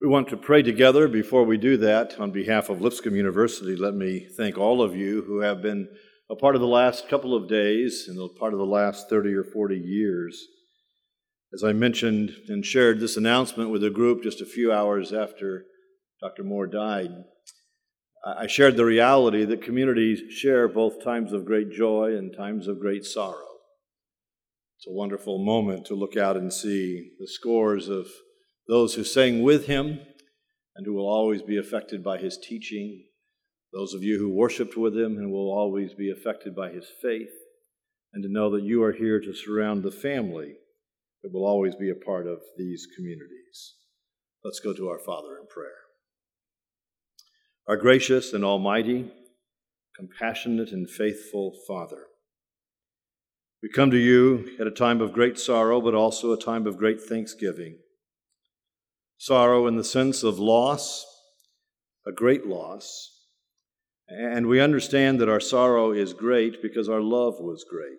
We want to pray together. Before we do that, on behalf of Lipscomb University, let me thank all of you who have been a part of the last couple of days and a part of the last 30 or 40 years. As I mentioned and shared this announcement with a group just a few hours after Dr. Moore died, I shared the reality that communities share both times of great joy and times of great sorrow. It's a wonderful moment to look out and see the scores of those who sang with him and who will always be affected by his teaching, those of you who worshiped with him and will always be affected by his faith, and to know that you are here to surround the family that will always be a part of these communities. Let's go to our Father in prayer. Our gracious and almighty, compassionate and faithful Father, we come to you at a time of great sorrow, but also a time of great thanksgiving. Sorrow in the sense of loss, a great loss. And we understand that our sorrow is great because our love was great.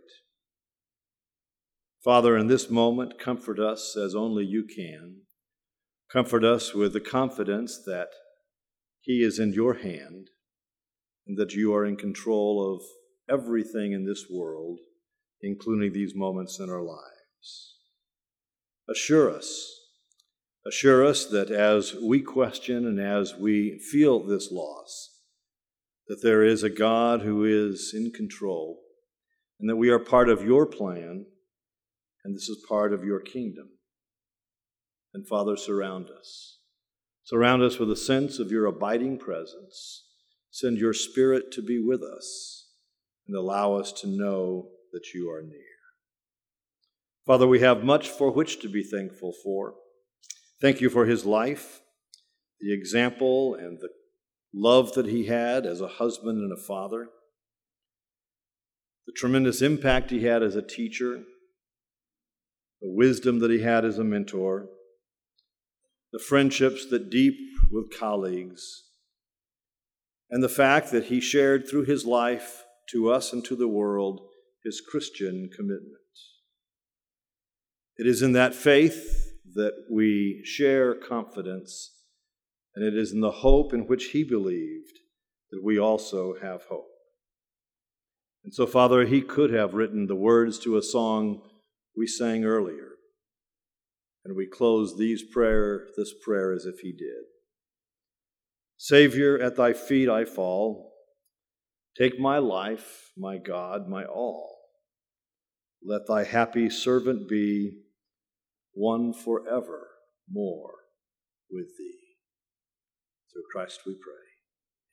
Father, in this moment, comfort us as only you can. Comfort us with the confidence that he is in your hand and that you are in control of everything in this world, including these moments in our lives. Assure us that as we question and as we feel this loss, that there is a God who is in control and that we are part of your plan and this is part of your kingdom. And Father, surround us. Surround us with a sense of your abiding presence. Send your Spirit to be with us and allow us to know that you are near. Father, we have much for which to be thankful for. Thank you for his life, the example and the love that he had as a husband and a father, the tremendous impact he had as a teacher, the wisdom that he had as a mentor, the friendships that deep with colleagues, and the fact that he shared through his life to us and to the world his Christian commitment. It is in that faith that we share confidence, and it is in the hope in which he believed that we also have hope. And so, Father, he could have written the words to a song we sang earlier, and we close this prayer as if he did. Savior, at thy feet I fall. Take my life, my God, my all. Let thy happy servant be one forever more with thee. Through Christ we pray.